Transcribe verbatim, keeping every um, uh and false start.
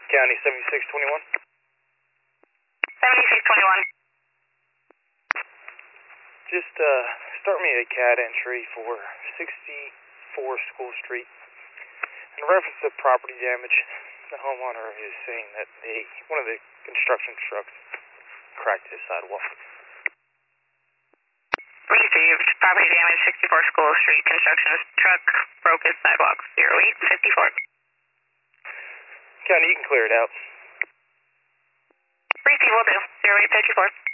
County seventy-six twenty-one. seventy-six twenty-one. Just uh, start me a C A D entry for sixty-four School Street. In reference to property damage, the homeowner is saying that they, one of the construction trucks cracked his sidewalk. Received. Property damage, sixty-four School Street. Construction truck broke his sidewalk. zero eight fifty-four. County, you can clear it out. Received will do. zero eight fifty-four.